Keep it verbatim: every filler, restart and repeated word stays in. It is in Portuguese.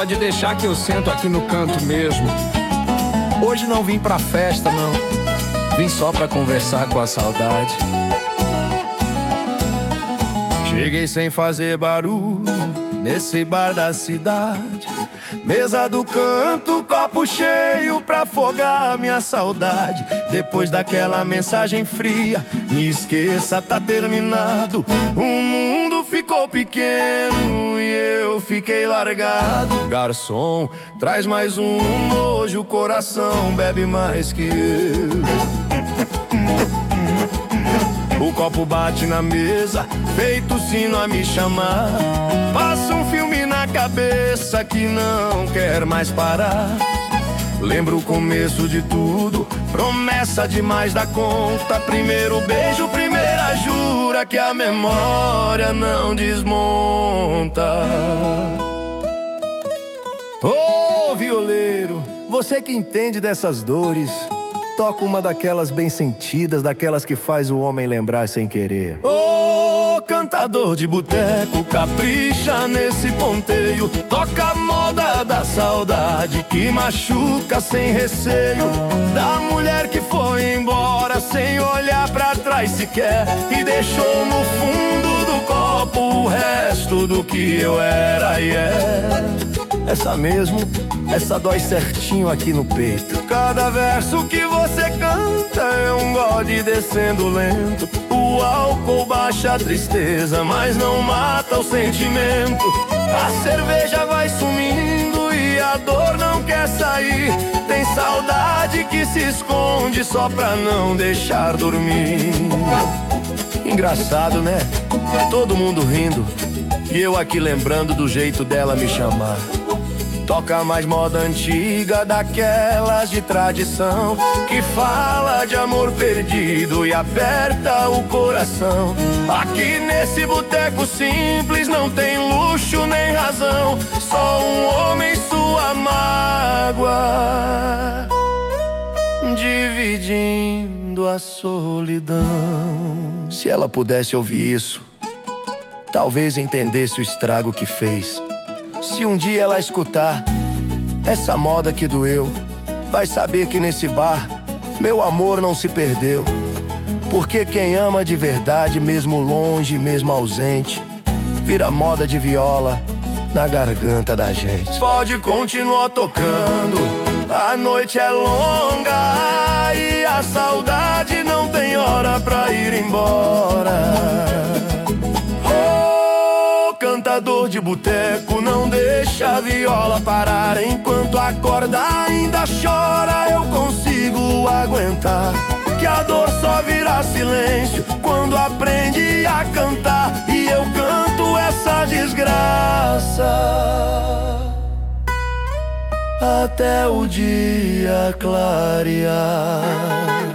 Pode deixar que eu sento aqui no canto mesmo. Hoje não vim pra festa, não. Vim só pra conversar com a saudade. Cheguei sem fazer barulho nesse bar da cidade. Mesa do canto, copo cheio pra afogar minha saudade. Depois daquela mensagem fria, me esqueça, tá terminado. O mundo ficou pequeno e eu fiquei largado. Garçom, traz mais um, hoje o coração bebe mais que eu. O copo bate na mesa, feito sino a me chamar. Passa um filme na cabeça que não quer mais parar. Lembro o começo de tudo, promessa demais da conta. Primeiro beijo, primeira jura que a memória não desmonta. Ô oh, violeiro, você que entende dessas dores, toca uma daquelas bem sentidas, daquelas que faz o homem lembrar sem querer. Ô, oh, cantador de boteco, capricha nesse ponteio. Toca a moda da saudade que machuca sem receio. Da mulher que foi embora sem olhar pra trás sequer, e deixou no fundo do copo o resto do que eu era e é. Essa mesmo, essa dói certinho aqui no peito. Cada verso que você canta é um gole descendo lento. O álcool baixa a tristeza, mas não mata o sentimento. A cerveja vai sumindo e a dor não quer sair. Tem saudade que se esconde só pra não deixar dormir. Engraçado, né? Todo mundo rindo e eu aqui lembrando do jeito dela me chamar. Toca mais moda antiga, daquelas de tradição, que fala de amor perdido e aperta o coração. Aqui nesse boteco simples não tem luxo nem razão, só um homem e sua mágoa, dividindo a solidão. Se ela pudesse ouvir isso, talvez entendesse o estrago que fez. Se um dia ela escutar essa moda que doeu, vai saber que nesse bar meu amor não se perdeu. Porque quem ama de verdade, mesmo longe, mesmo ausente, vira moda de viola na garganta da gente. Pode continuar tocando, a noite é longa e a saudade não tem hora pra ir embora. Cantador de boteco, não deixa a viola parar. Enquanto a corda ainda chora, eu consigo aguentar. Que a dor só vira silêncio quando aprende a cantar. E eu canto essa desgraça até o dia clarear.